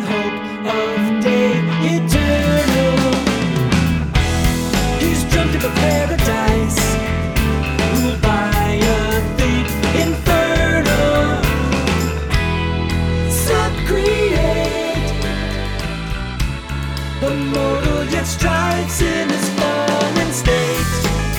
hope of day eternal. He's drunk of a paradise ruled by a thief infernal. Subcreate, the mortal yet strives in his fallen state.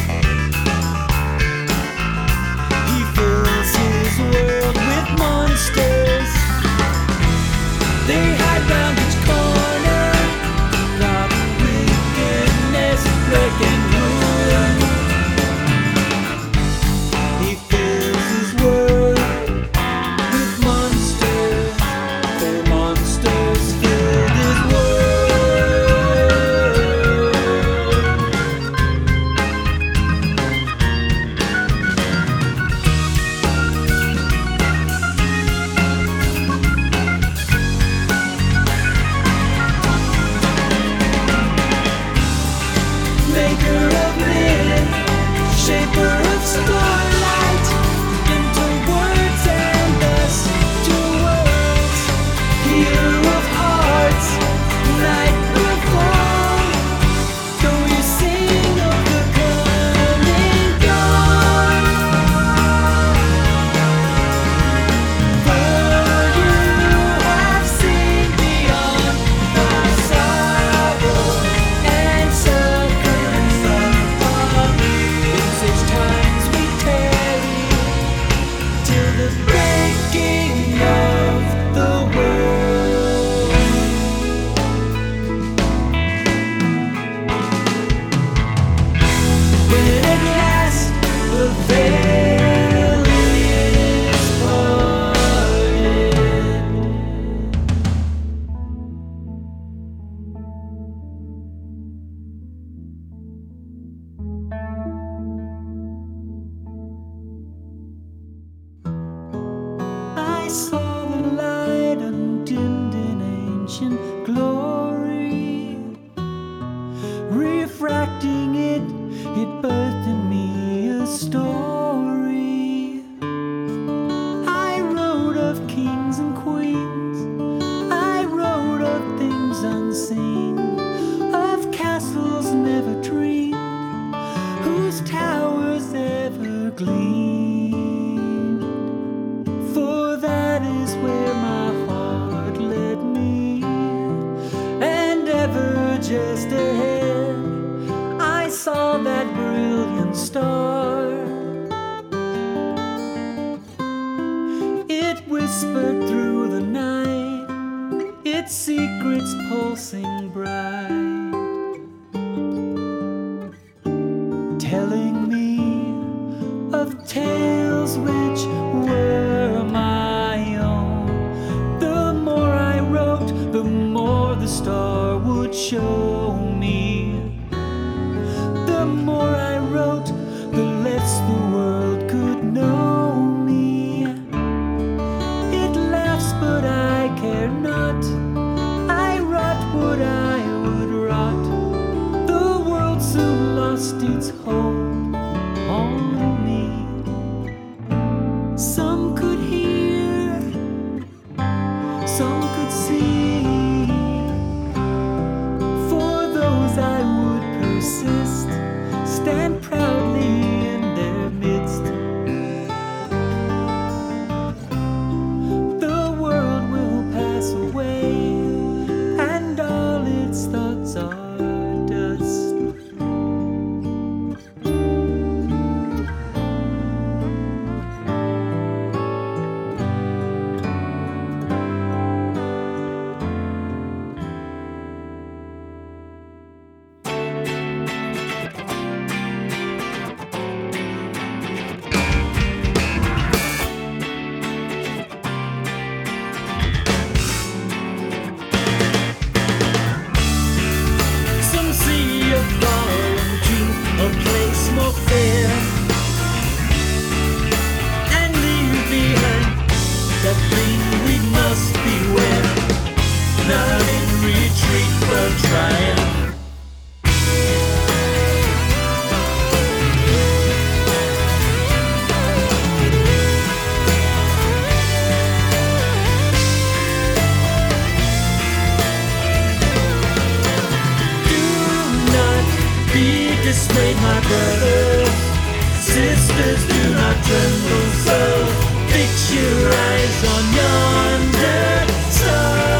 He fills his world with monsters. They hide round each corner, plot wickedness, wreck and ruin. He fills his world with monsters, for monsters filled his maker of myth, shaper of starlight, into words and thus to words, healer of hearts, night will fall, though you sing of the coming dawn. For you have seen beyond the sorrow and suffering of in such times we tarry till the breaking of the world. When at last the veil is parted, I saw the light undimmed in ancient glory. Refracting it, it birthed in me a story. I wrote of kings and queens, I wrote of things unseen, of castles never dreamed, whose towers ever gleamed. For that is where my heart led me, and ever just ahead I saw that brilliant star. It whispered through the night, its secrets pulsing bright, telling me of tales which were my own. The more I wrote, the more the star would show me. The more I wrote, the less the world could know me. It laughs, but I care not. I rot what I would rot. The world soon lost its hold on me. Some could hear, some could see. For those I would persist, stand proudly in their midst. The world will pass away, and all its thoughts are dust. dismayed, my brothers. Sisters, do not tremble so. Fix your eyes on yonder star.